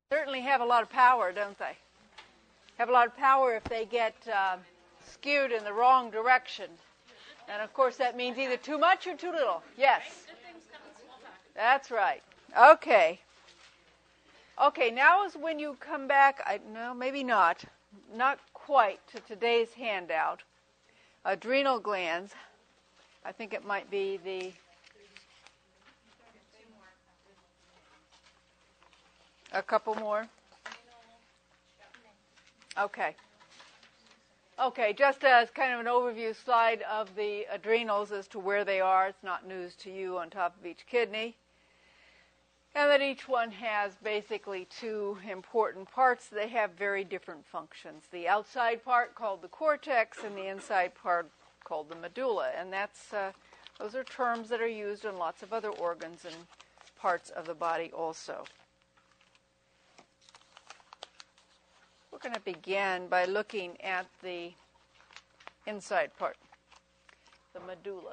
Certainly have a lot of power, don't they? Have a lot of power if they get skewed in the wrong direction. And of course that means either too much or too little. Yes. That's right. Okay. Okay, now is when you come back, no, maybe not quite to today's handout. Adrenal glands. I think it might be a couple more. Okay. Okay, just as kind of an overview slide of the adrenals as to where they are. It's not news to you on top of each kidney. And that each one has basically two important parts. They have very different functions. The outside part called the cortex and the inside part called the medulla. And those are terms that are used in lots of other organs and parts of the body also. We're going to begin by looking at the inside part, the medulla.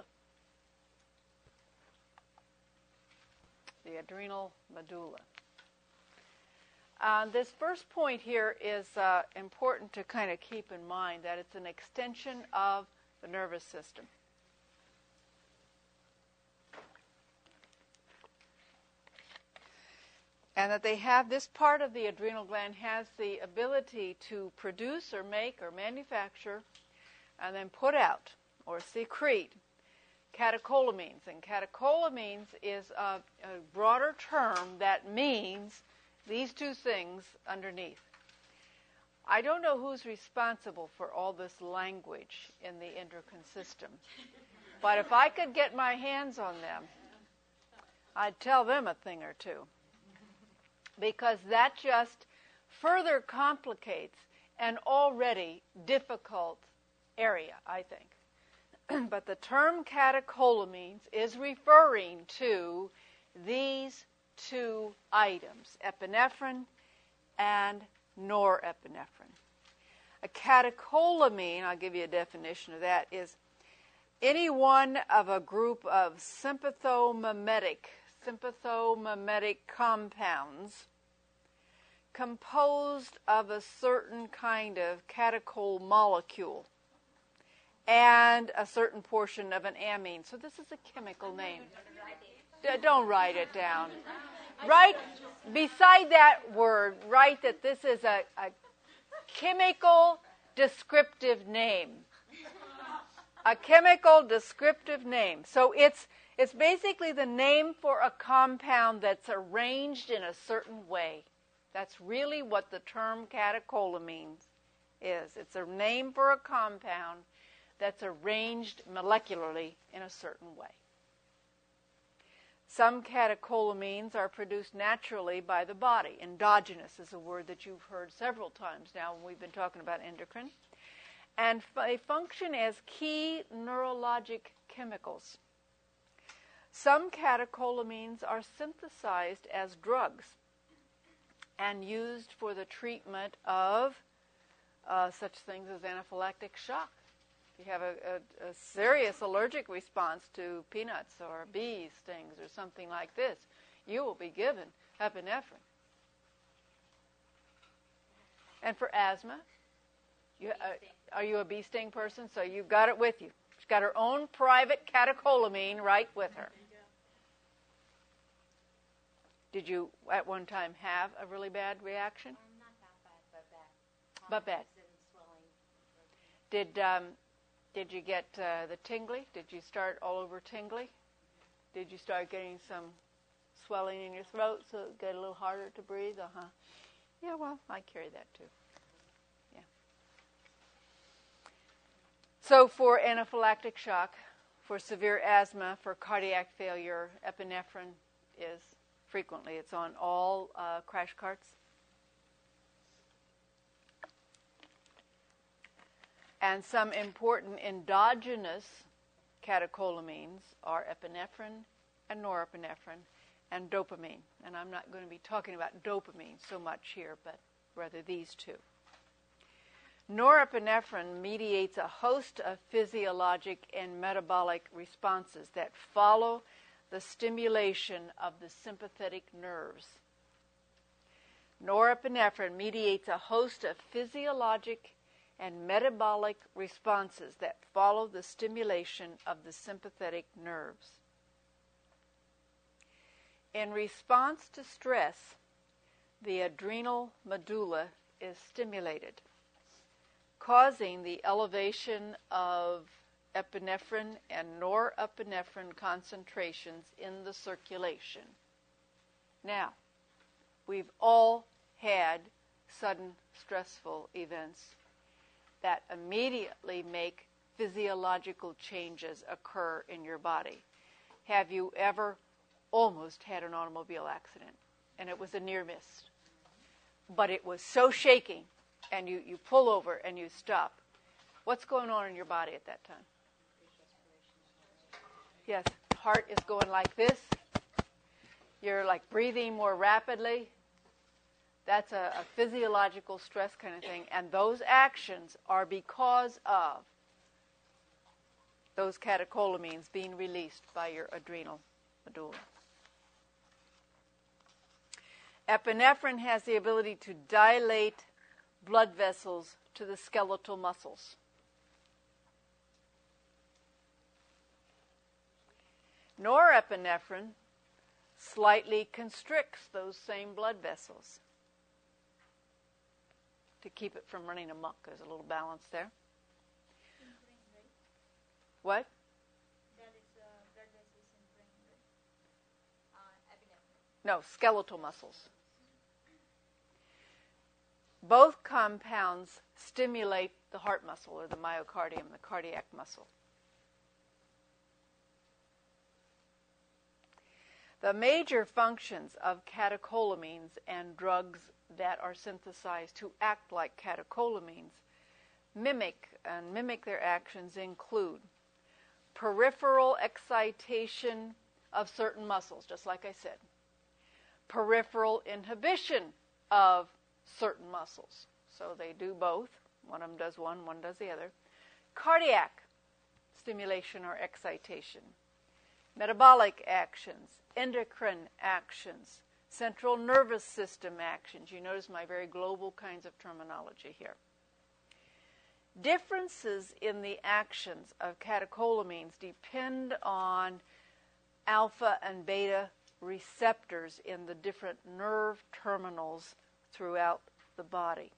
The adrenal medulla. This first point here is important to kind of keep in mind, that it's an extension of the nervous system. And that they have, this part of the adrenal gland has the ability to produce or make or manufacture and then put out or secrete catecholamines. And catecholamines is a broader term that means these two things underneath. I don't know who's responsible for all this language in the endocrine system, but if I could get my hands on them, I'd tell them a thing or two. Because that just further complicates an already difficult area, I think. But the term catecholamines is referring to these two items, epinephrine and norepinephrine. A catecholamine, I'll give you a definition of that, is any one of a group of sympathomimetic compounds composed of a certain kind of catechol molecule and a certain portion of an amine. So this is a chemical name. Don't write it down. Write, beside that word, write that this is a chemical descriptive name. A chemical descriptive name. So it's basically the name for a compound that's arranged in a certain way. That's really what the term catecholamines is. It's a name for a compound that's arranged molecularly in a certain way. Some catecholamines are produced naturally by the body. Endogenous is a word that you've heard several times now when we've been talking about endocrine. And they function as key neurologic chemicals. Some catecholamines are synthesized as drugs and used for the treatment of such things as anaphylactic shock. If you have a serious allergic response to peanuts or bee stings or something like this, you will be given epinephrine. And for asthma, are you a bee sting person? So you've got it with you. She's got her own private catecholamine right with her. Did you at one time have a really bad reaction? Not that bad, but bad. But bad. Did you get the tingly? Did you start all over tingly? Did you start getting some swelling in your throat so it got a little harder to breathe? Yeah, well, I carry that too. Yeah. So for anaphylactic shock, for severe asthma, for cardiac failure, epinephrine is frequently. It's on all crash carts. And some important endogenous catecholamines are epinephrine and norepinephrine and dopamine. And I'm not going to be talking about dopamine so much here, but rather these two. Norepinephrine mediates a host of physiologic and metabolic responses that follow the stimulation of the sympathetic nerves. Norepinephrine mediates a host of physiologic and metabolic responses that follow the stimulation of the sympathetic nerves. In response to stress, the adrenal medulla is stimulated, causing the elevation of epinephrine and norepinephrine concentrations in the circulation. Now, we've all had sudden stressful events that immediately make physiological changes occur in your body. Have you ever almost had an automobile accident? And it was a near miss. But it was so shaking, and you pull over and you stop. What's going on in your body at that time? Yes, heart is going like this. You're like breathing more rapidly. That's a physiological stress kind of thing. And those actions are because of those catecholamines being released by your adrenal medulla. Epinephrine has the ability to dilate blood vessels to the skeletal muscles. Norepinephrine slightly constricts those same blood vessels to keep it from running amok. There's a little balance there. What? That is blood vessels in brain, right? Epinephrine. No, skeletal muscles. Both compounds stimulate the heart muscle, or the myocardium, the cardiac muscle. The major functions of catecholamines and drugs that are synthesized to act like catecholamines mimic their actions include peripheral excitation of certain muscles, just like I said, peripheral inhibition of certain muscles. So they do both. One of them does one does the other. Cardiac stimulation or excitation. Metabolic actions, endocrine actions, central nervous system actions. You notice my very global kinds of terminology here. Differences in the actions of catecholamines depend on alpha and beta receptors in the different nerve terminals throughout the body.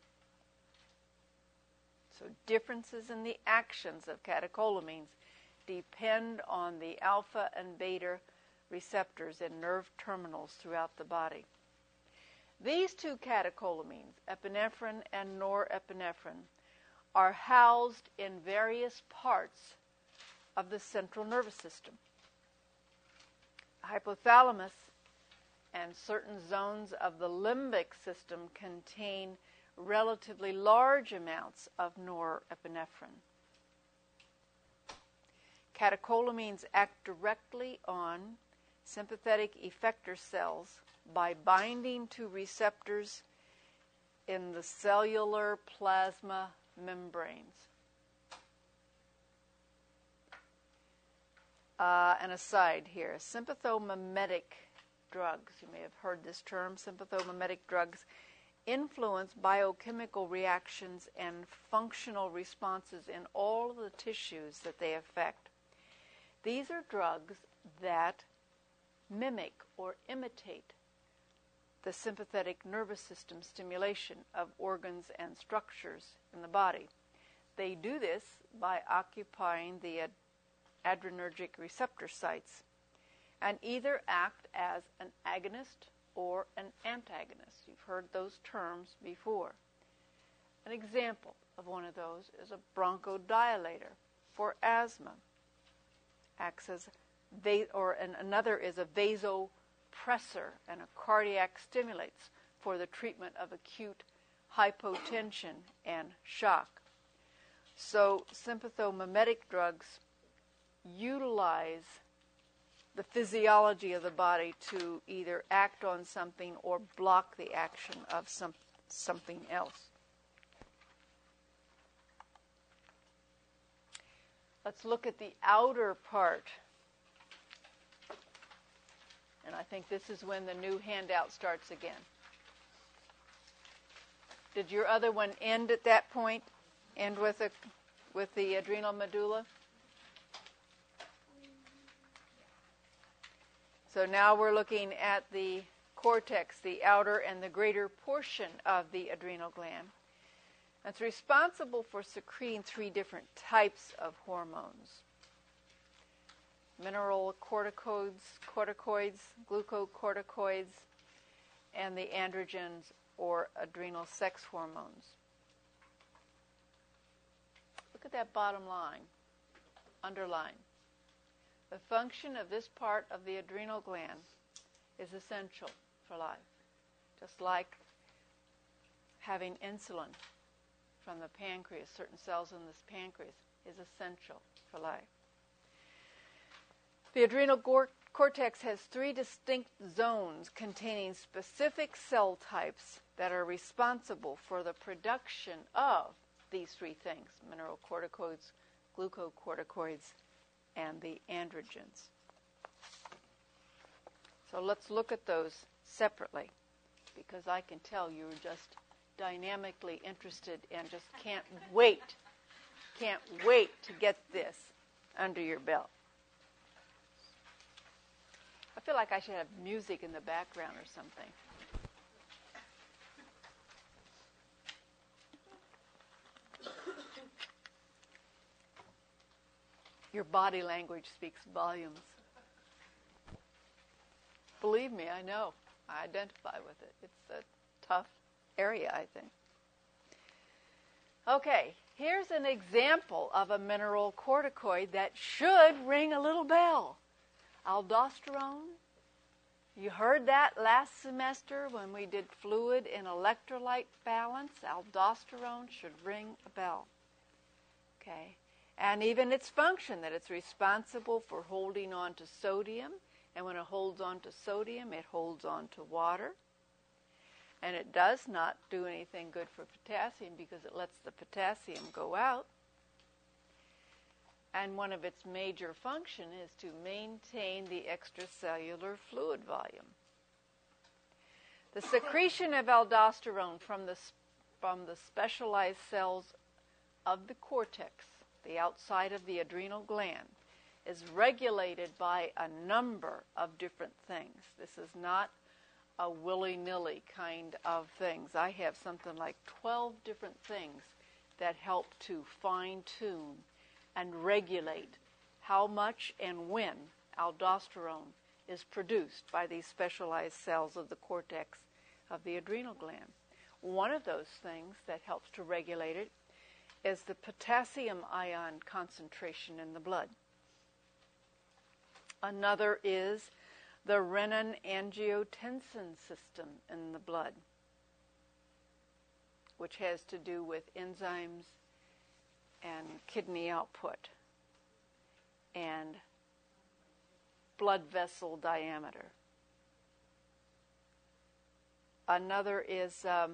So differences in the actions of catecholamines depend on the alpha and beta receptors in nerve terminals throughout the body. These two catecholamines, epinephrine and norepinephrine, are housed in various parts of the central nervous system. Hypothalamus and certain zones of the limbic system contain relatively large amounts of norepinephrine. Catecholamines act directly on sympathetic effector cells by binding to receptors in the cellular plasma membranes. An aside here, sympathomimetic drugs, you may have heard this term, sympathomimetic drugs, influence biochemical reactions and functional responses in all of the tissues that they affect. These are drugs that mimic or imitate the sympathetic nervous system stimulation of organs and structures in the body. They do this by occupying the adrenergic receptor sites and either act as an agonist or an antagonist. You've heard those terms before. An example of one of those is a bronchodilator for asthma. Acts as another is a vasopressor and a cardiac stimulates for the treatment of acute hypotension and shock. So sympathomimetic drugs utilize the physiology of the body to either act on something or block the action of something else. Let's look at the outer part. And I think this is when the new handout starts again. Did your other one end at that point? End with the adrenal medulla? So now we're looking at the cortex, the outer and the greater portion of the adrenal gland. It's responsible for secreting 3 different types of hormones: mineralocorticoids, glucocorticoids, and the androgens or adrenal sex hormones. Look at that bottom line, underline. The function of this part of the adrenal gland is essential for life, just like having insulin from the pancreas. Certain cells in this pancreas is essential for life. The adrenal cortex has 3 distinct zones containing specific cell types that are responsible for the production of these 3 things: mineralocorticoids, glucocorticoids, and the androgens. So let's look at those separately, because I can tell you're just dynamically interested and just can't wait to get this under your belt. I feel like I should have music in the background or something. Your body language speaks volumes. Believe me, I know. I identify with it. It's a tough area, I think. Okay, here's an example of a mineralocorticoid that should ring a little bell. Aldosterone. You heard that last semester when we did fluid and electrolyte balance. Aldosterone should ring a bell. Okay. And even its function, that it's responsible for holding on to sodium. And when it holds on to sodium, it holds on to water. And it does not do anything good for potassium because it lets the potassium go out. And one of its major functions is to maintain the extracellular fluid volume. The secretion of aldosterone from the specialized cells of the cortex, the outside of the adrenal gland, is regulated by a number of different things. This is not a willy-nilly kind of things. I have something like 12 different things that help to fine-tune and regulate how much and when aldosterone is produced by these specialized cells of the cortex of the adrenal gland. One of those things that helps to regulate it is the potassium ion concentration in the blood. Another is the renin-angiotensin system in the blood, which has to do with enzymes and kidney output and blood vessel diameter. Another is, the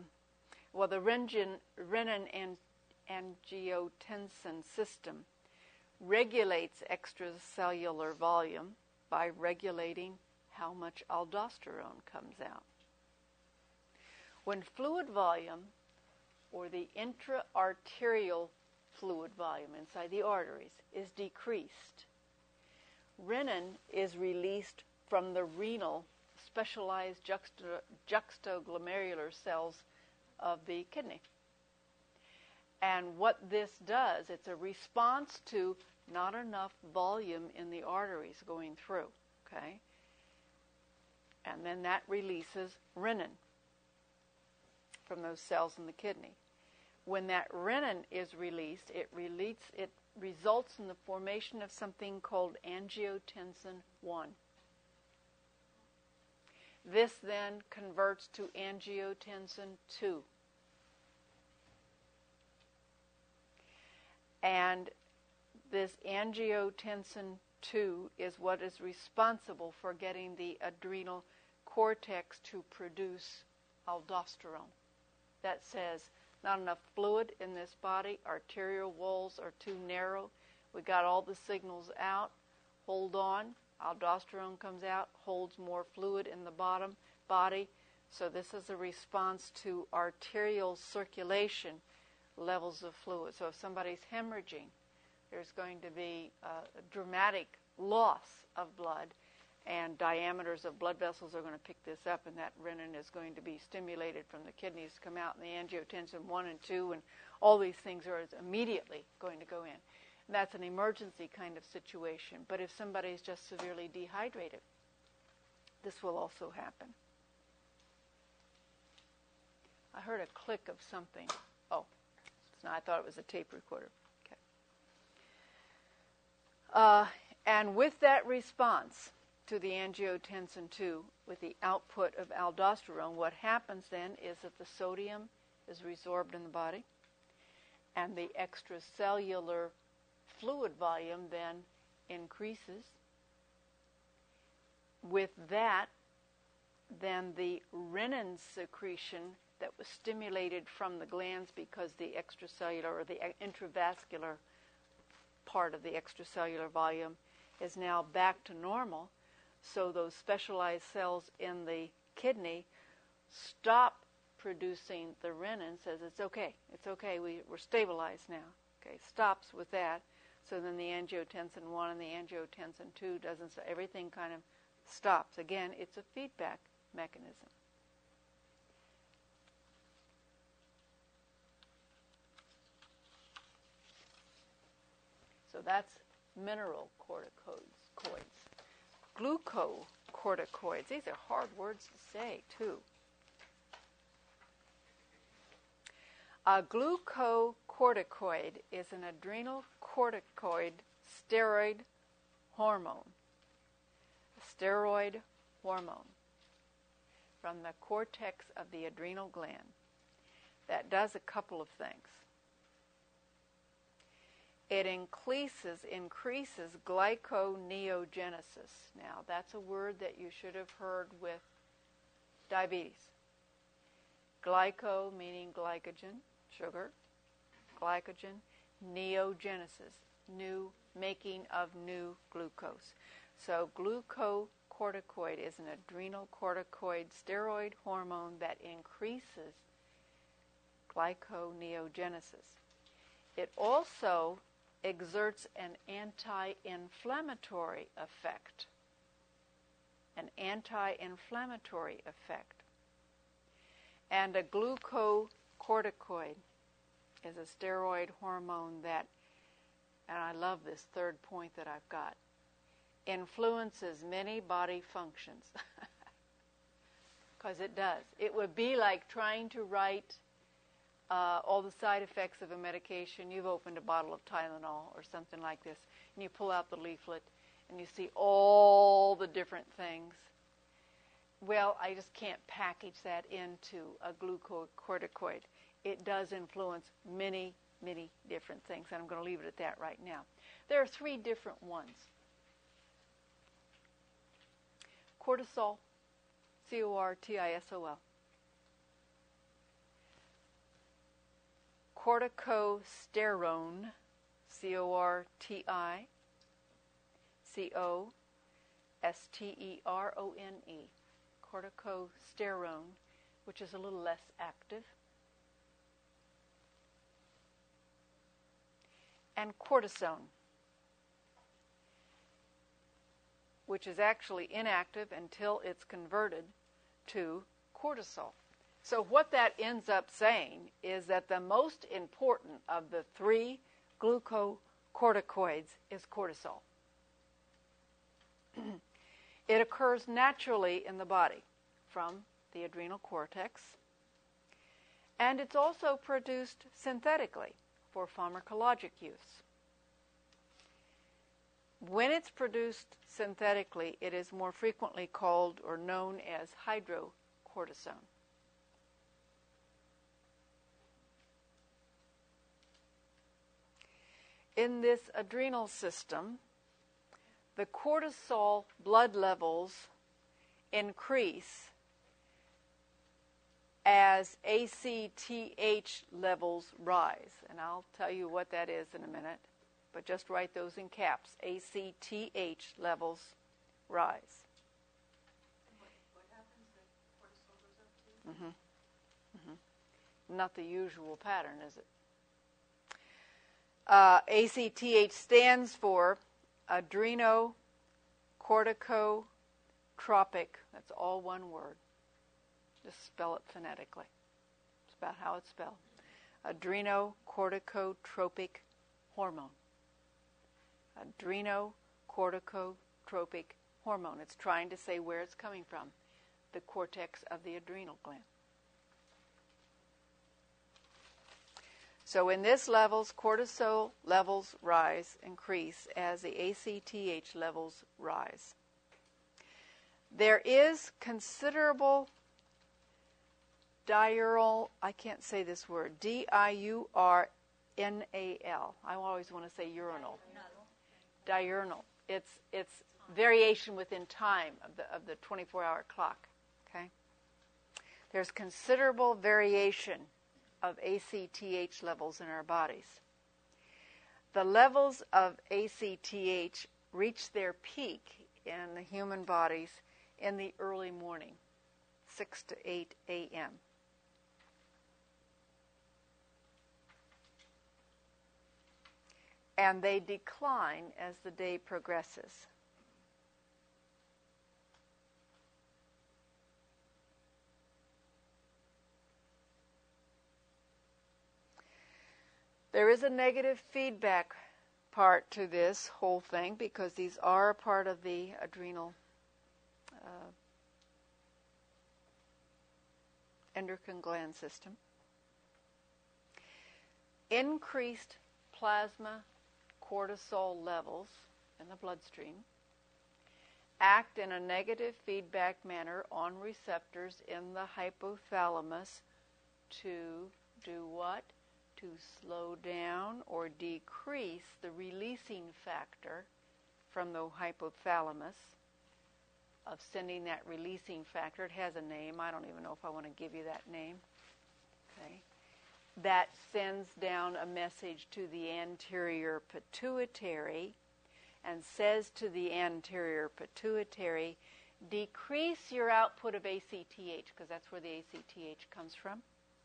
renin-angiotensin system regulates extracellular volume by regulating how much aldosterone comes out. When fluid volume, or the intra-arterial fluid volume inside the arteries, is decreased, renin is released from the renal specialized juxtaglomerular cells of the kidney. And what this does, it's a response to not enough volume in the arteries going through, okay? And then that releases renin from those cells in the kidney. When that renin is released, it results in the formation of something called angiotensin 1. This then converts to angiotensin 2. And this angiotensin 2 is what is responsible for getting the adrenal cortex to produce aldosterone. That says, not enough fluid in this body, arterial walls are too narrow, we got all the signals out, hold on, aldosterone comes out, holds more fluid in the body, So this is a response to arterial circulation levels of fluid. So if somebody's hemorrhaging, there's going to be a dramatic loss of blood, and diameters of blood vessels are going to pick this up, and that renin is going to be stimulated from the kidneys to come out, and the angiotensin 1 and 2, and all these things are immediately going to go in. And that's an emergency kind of situation. But if somebody is just severely dehydrated, this will also happen. I heard a click of something. Oh, it's not, I thought it was a tape recorder. Okay. And with that response to the angiotensin 2, with the output of aldosterone, what happens then is that the sodium is resorbed in the body, and the extracellular fluid volume then increases. With that, then the renin secretion that was stimulated from the glands because the extracellular or the intravascular part of the extracellular volume is now back to normal. So those specialized cells in the kidney stop producing the renin, says it's okay, we're stabilized now. Okay, stops with that. So then the angiotensin 1 and the angiotensin 2 doesn't, so everything kind of stops. Again, it's a feedback mechanism. So that's mineralocorticoids. Glucocorticoids. These are hard words to say, too. A glucocorticoid is an adrenocorticoid steroid hormone. A steroid hormone from the cortex of the adrenal gland that does a couple of things. It increases glyconeogenesis. Now, that's a word that you should have heard with diabetes. Glyco meaning glycogen, sugar, glycogen, neogenesis, new making of new glucose. So glucocorticoid is an adrenocorticoid steroid hormone that increases glyconeogenesis. It also exerts an anti-inflammatory effect. An anti-inflammatory effect. And a glucocorticoid is a steroid hormone that, and I love this third point that I've got, influences many body functions. Because it does. It would be like trying to write all the side effects of a medication. You've opened a bottle of Tylenol or something like this, and you pull out the leaflet, and you see all the different things. Well, I just can't package that into a glucocorticoid. It does influence many, many different things, and I'm going to leave it at that right now. There are 3 different ones. Cortisol, cortisol. Corticosterone, corticosterone, corticosterone, which is a little less active, and cortisone, which is actually inactive until it's converted to cortisol. So what that ends up saying is that the most important of the 3 glucocorticoids is cortisol. It occurs naturally in the body from the adrenal cortex, and it's also produced synthetically for pharmacologic use. When it's produced synthetically, it is more frequently called or known as hydrocortisone. In this adrenal system, the cortisol blood levels increase as ACTH levels rise. And I'll tell you what that is in a minute, but just write those in caps. ACTH levels rise. What happens that cortisol goes up to? Not the usual pattern, is it? ACTH stands for adrenocorticotropic. That's all one word. Just spell it phonetically. It's about how it's spelled. Adrenocorticotropic hormone. Adrenocorticotropic hormone. It's trying to say where it's coming from. The cortex of the adrenal gland. So in this levels, cortisol levels increase as the ACTH levels rise. There is considerable diurnal, I can't say this word, diurnal. I always want to say urinal. Diurnal. It's variation within time of the 24-hour clock. Okay? There's considerable variation of ACTH levels in our bodies. The levels of ACTH reach their peak in the human bodies in the early morning, 6 to 8 a.m. And they decline as the day progresses. There is a negative feedback part to this whole thing because these are a part of the adrenal endocrine gland system. Increased plasma cortisol levels in the bloodstream act in a negative feedback manner on receptors in the hypothalamus to do what? To slow down or decrease the releasing factor from the hypothalamus of sending that releasing factor. It has a name. I don't even know if I want to give you that name. Okay. That sends down a message to the anterior pituitary and says to the anterior pituitary, decrease your output of ACTH, because that's where the ACTH comes from.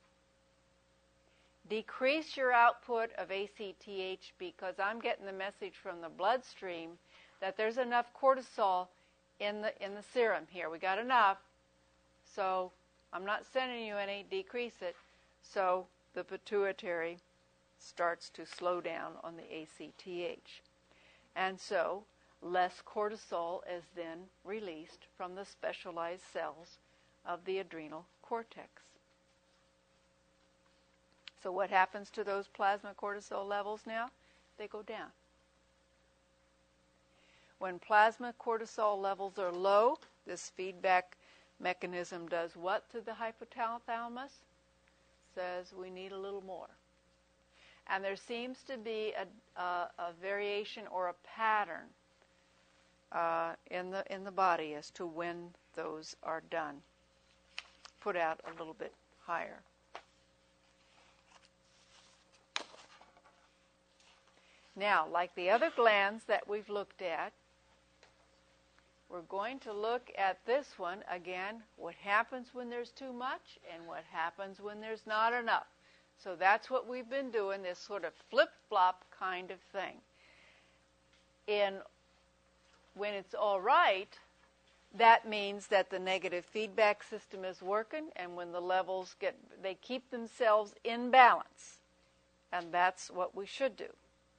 Decrease your output of ACTH because I'm getting the message from the bloodstream that there's enough cortisol in the serum here. We got enough, so I'm not sending you any. Decrease it. So the pituitary starts to slow down on the ACTH. And so less cortisol is then released from the specialized cells of the adrenal cortex. So what happens to those plasma cortisol levels now? They go down. When plasma cortisol levels are low, this feedback mechanism does what to the hypothalamus? Says we need a little more. And there seems to be a variation or a pattern in the body as to when those are done. Put out a little bit higher. Now, like the other glands that we've looked at, we're going to look at this one again, what happens when there's too much and what happens when there's not enough. So that's what we've been doing, this sort of flip-flop kind of thing. When it's all right, that means that the negative feedback system is working, and when the levels they keep themselves in balance. And that's what we should do.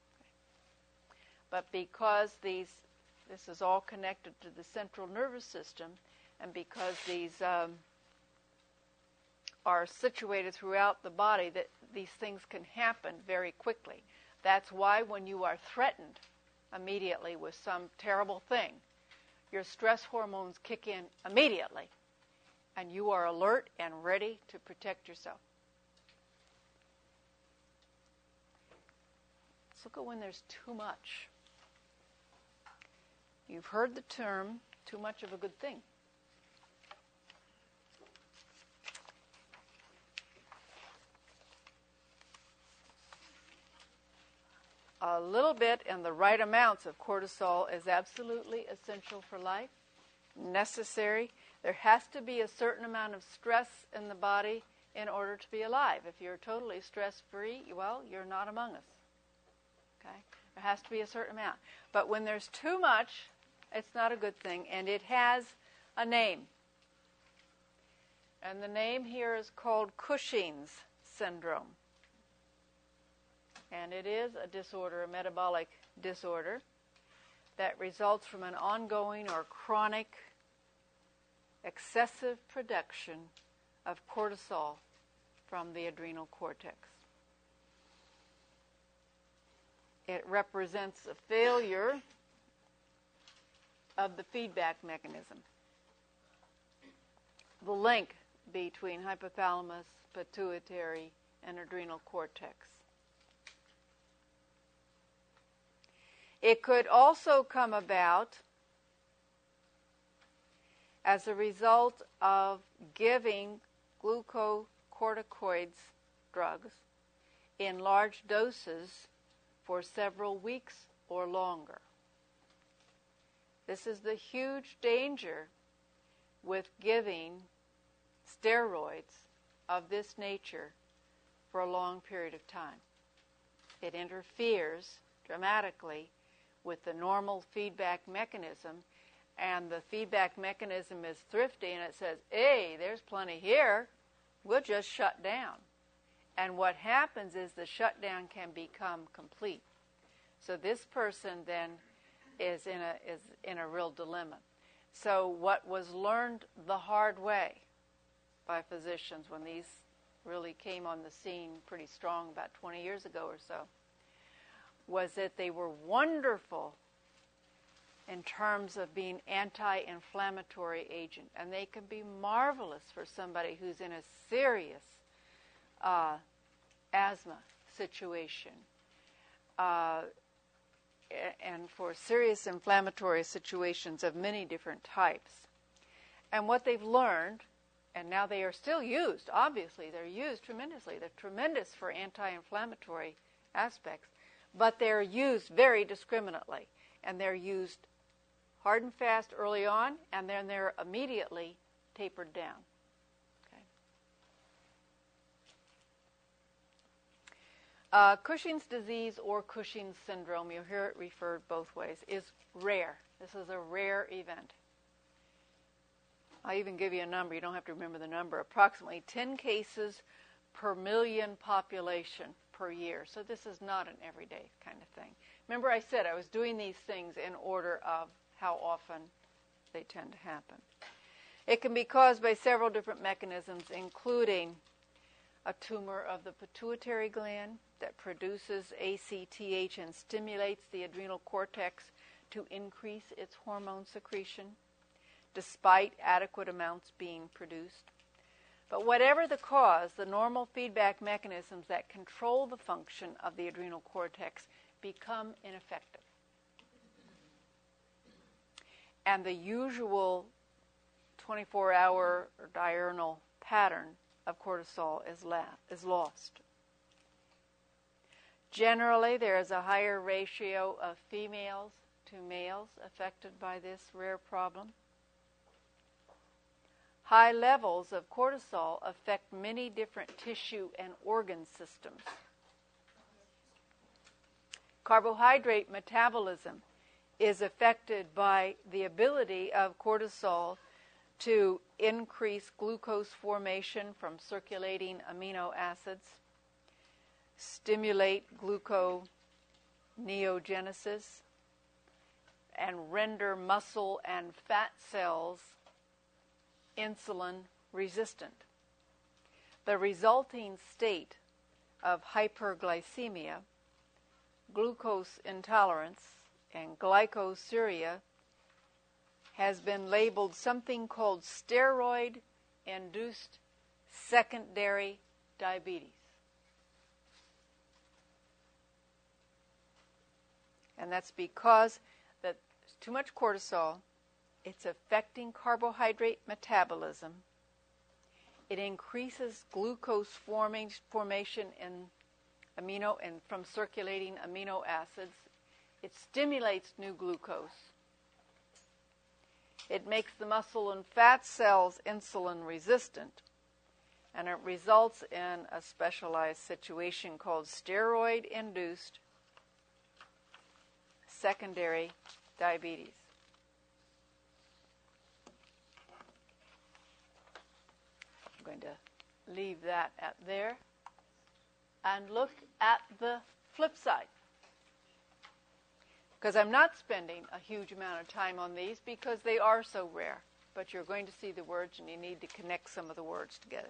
But because this is all connected to the central nervous system, and because these are situated throughout the body, that these things can happen very quickly. That's why when you are threatened immediately with some terrible thing, your stress hormones kick in immediately, and you are alert and ready to protect yourself. Let's look at when there's too much. You've heard the term, too much of a good thing. A little bit and the right amounts of cortisol is absolutely essential for life, necessary. There has to be a certain amount of stress in the body in order to be alive. If you're totally stress-free, well, you're not among us. Okay? There has to be a certain amount. But when there's too much, it's not a good thing, and it has a name. And the name here is called Cushing's syndrome. And it is a disorder, a metabolic disorder, that results from an ongoing or chronic excessive production of cortisol from the adrenal cortex. It represents a failure of the feedback mechanism, the link between hypothalamus, pituitary, and adrenal cortex. It could also come about as a result of giving glucocorticoids, drugs, in large doses for several weeks or longer. This is the huge danger with giving steroids of this nature for a long period of time. It interferes dramatically with the normal feedback mechanism, and the feedback mechanism is thrifty, and it says, hey, there's plenty here, we'll just shut down. And what happens is the shutdown can become complete. So this person then is in a real dilemma. So what was learned the hard way by physicians when these really came on the scene pretty strong about 20 years ago or so was that they were wonderful in terms of being anti-inflammatory agent, and they can be marvelous for somebody who's in a serious asthma situation and for serious inflammatory situations of many different types. And what they've learned, and now they are still used, obviously they're used tremendously, they're tremendous for anti-inflammatory aspects, but they're used very discriminately, and they're used hard and fast early on, and then they're immediately tapered down. Okay. Cushing's disease or Cushing's syndrome, you'll hear it referred both ways, is rare. This is a rare event. I'll even give you a number. You don't have to remember the number. Approximately 10 cases per million population per year. So this is not an everyday kind of thing. Remember I said I was doing these things in order of how often they tend to happen. It can be caused by several different mechanisms, including a tumor of the pituitary gland that produces ACTH and stimulates the adrenal cortex to increase its hormone secretion, despite adequate amounts being produced. But whatever the cause, the normal feedback mechanisms that control the function of the adrenal cortex become ineffective. And the usual 24-hour diurnal pattern of cortisol is lost. Generally, there is a higher ratio of females to males affected by this rare problem. High levels of cortisol affect many different tissue and organ systems. Carbohydrate metabolism is affected by the ability of cortisol to increase glucose formation from circulating amino acids, stimulate gluconeogenesis, and render muscle and fat cells insulin resistant. The resulting state of hyperglycemia, glucose intolerance, and glycosuria has been labeled something called steroid-induced secondary diabetes. And that's because that there's too much cortisol. It's affecting carbohydrate metabolism. It increases glucose formation in amino and from circulating amino acids. It stimulates new glucose. It makes the muscle and fat cells insulin resistant, and it results in a specialized situation called steroid-induced secondary diabetes. I'm going to leave that at there and look at the flip side, because I'm not spending a huge amount of time on these because they are so rare, but you're going to see the words and you need to connect some of the words together.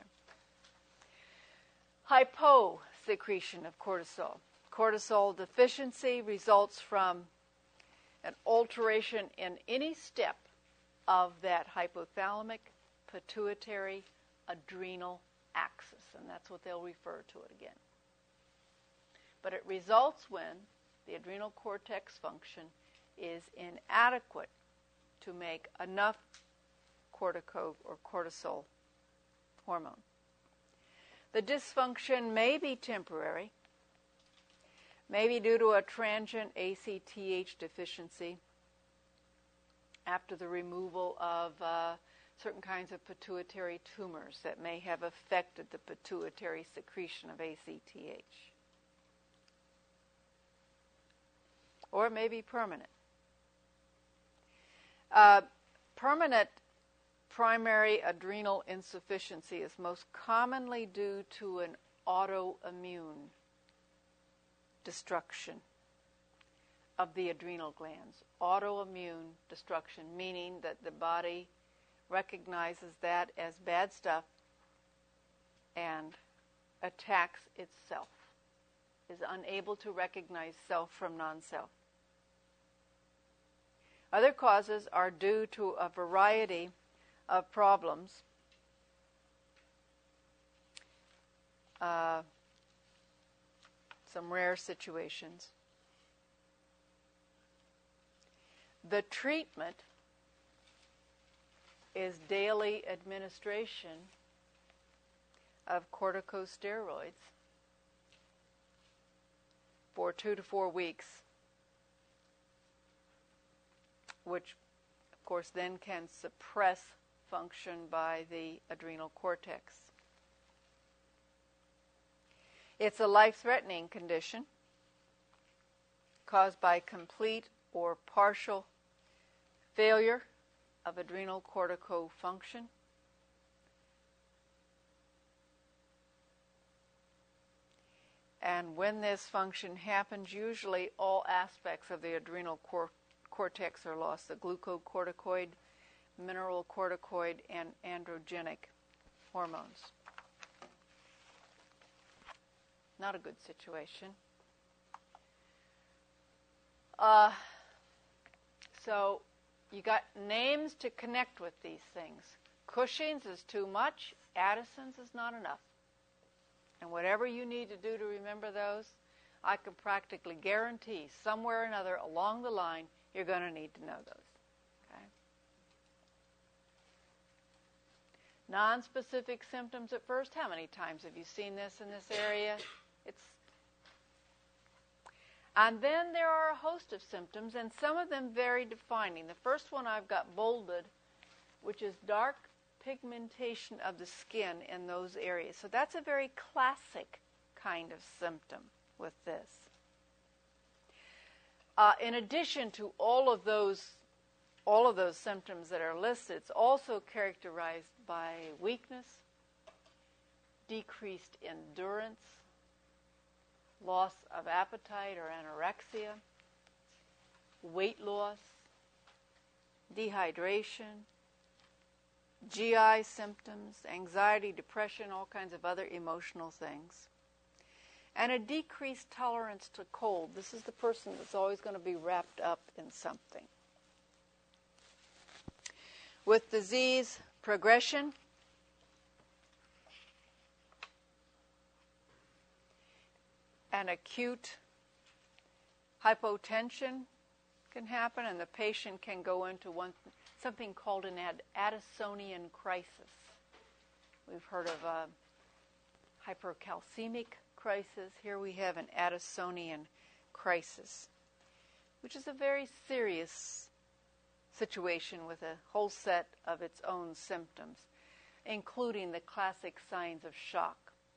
Hyposecretion of cortisol. Cortisol deficiency results from an alteration in any step of that hypothalamic, pituitary, adrenal axis, and that's what they'll refer to it again. But it results when the adrenal cortex function is inadequate to make enough cortico or cortisol hormone. The dysfunction may be temporary, maybe due to a transient ACTH deficiency after the removal of certain kinds of pituitary tumors that may have affected the pituitary secretion of ACTH. Or it may be permanent. Permanent primary adrenal insufficiency is most commonly due to an autoimmune destruction of the adrenal glands. Autoimmune destruction, meaning that the body recognizes that as bad stuff and attacks itself, is unable to recognize self from non-self. Other causes are due to a variety of problems. Some rare situations. The treatment is daily administration of corticosteroids for 2 to 4 weeks, which of course then can suppress function by the adrenal cortex. It's a life-threatening condition caused by complete or partial failure of adrenal cortico function. And when this function happens, usually all aspects of the adrenal cortex are lost: the glucocorticoid, mineralocorticoid, and androgenic hormones. Not a good situation. So you got names to connect with these things. Cushing's is too much. Addison's is not enough. And whatever you need to do to remember those, I can practically guarantee somewhere or another along the line you're going to need to know those. Okay? Non-specific symptoms at first. How many times have you seen this in this area? And then there are a host of symptoms, and some of them very defining. The first one I've got bolded, which is dark pigmentation of the skin in those areas. So that's a very classic kind of symptom with this. In addition to all of those symptoms that are listed, it's also characterized by weakness, decreased endurance, loss of appetite or anorexia, weight loss, dehydration, GI symptoms, anxiety, depression, all kinds of other emotional things, and a decreased tolerance to cold. This is the person that's always going to be wrapped up in something. With disease progression, an acute hypotension can happen, and the patient can go into something called an Addisonian crisis. We've heard of a hypercalcemic crisis. Here we have an Addisonian crisis, which is a very serious situation with a whole set of its own symptoms, including the classic signs of shock.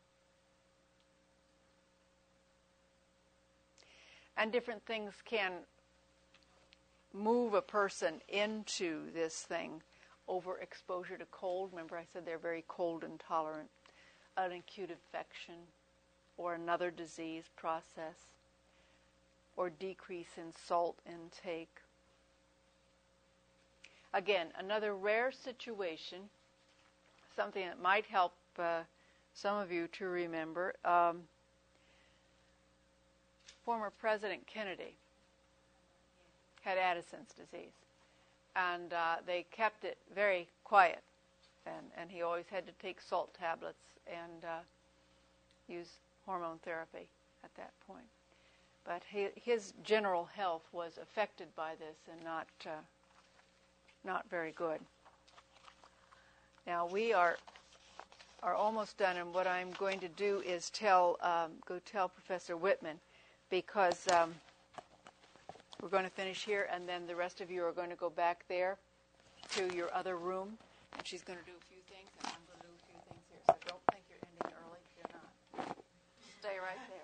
And different things can move a person into this thing. Overexposure to cold. Remember I said they're very cold intolerant. An acute infection or another disease process, or decrease in salt intake. Again, another rare situation, something that might help some of you to remember. Former President Kennedy had Addison's disease, and they kept it very quiet, and he always had to take salt tablets and use hormone therapy at that point. But his general health was affected by this and not very good. Now we are almost done, and what I'm going to do is go tell Professor Whitman, because we're going to finish here, and then the rest of you are going to go back there to your other room, and she's going to do a few things, and I'm going to do a few things here. So don't think you're ending early if you're not. Stay right there.